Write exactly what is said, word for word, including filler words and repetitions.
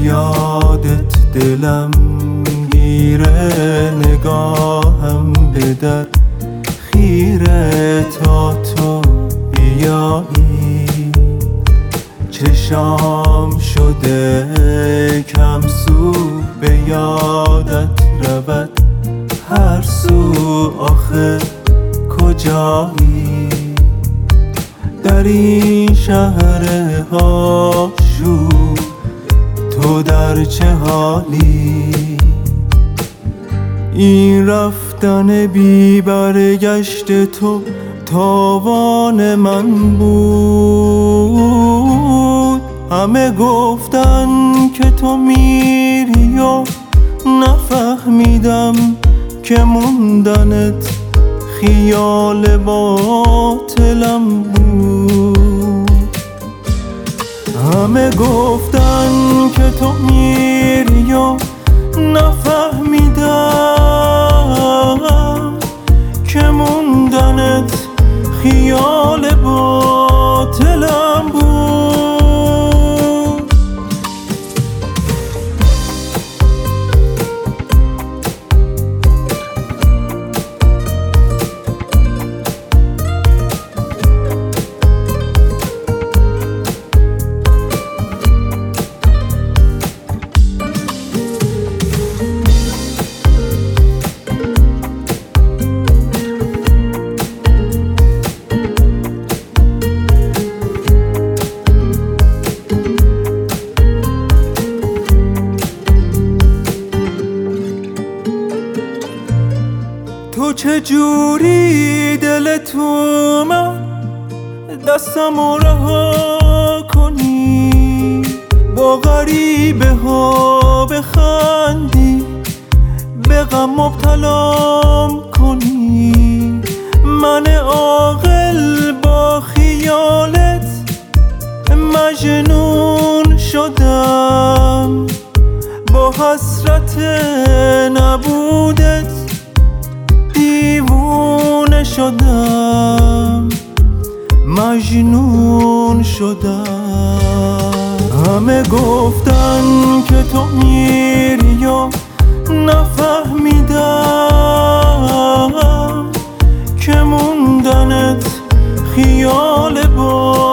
یادت دلم گیره، نگاهم به در خیره تا تو بیایی. چشام شده کم سو به یادت رود هر سو، آخه کجایی؟ در این شهر آشوب تو در چه حالی؟ این رفتن بی برگشت تو تاوان من بود. همه گفتن که تو میری و نفهمیدم که موندنت خیال باطلم بود. همه گفتن که تو میری و نفهمیدم که موندنت خیال باطلم بود. تو چجوری دل تو من دستمو رها کنی، با غریبه ها بخندی، به غم مبتلام کنی. من عاقل با خیالت مجنون شدم، با حسرت نبودت دیوونه شدم، مجنون شدم. همه گفتن که تو میری و نفهمیدم که موندنت خیال با